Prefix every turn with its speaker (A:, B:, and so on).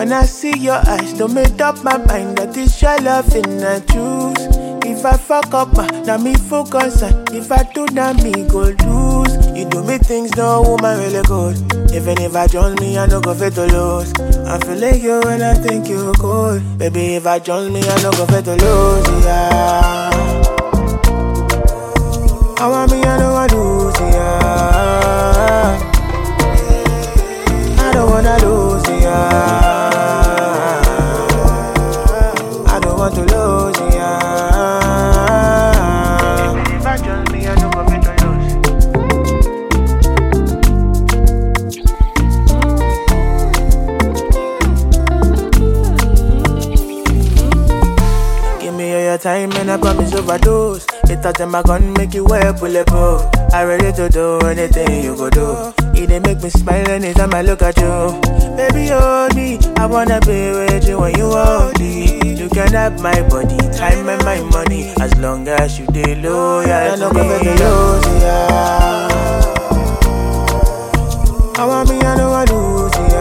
A: When I see your eyes, don't make up my mind that it's your loving I choose. If I fuck up, now me focus on. If I do, now me go lose. You do me things no woman really good. Even if I join me, I no go fit to lose. I feel like you when I think you cool. Baby, if I join me, I no go fit to lose, yeah. I want me, I know I lose, yeah. I don't wanna lose, yeah. I don't want to lose, yeah. Baby, if I join me, I no go fit to lose. Give me all your time and I promise overdose. It thought them I gon' make you wear bulletproof. I ready to do anything you go do. It dey make me smile anytime I look at you. Baby, hold me, I wanna be with you when you hold me. You can have my body, time and my money, as long as you dey loyal. I no go fit to lose, yeah. I want me, I know I lose, yeah.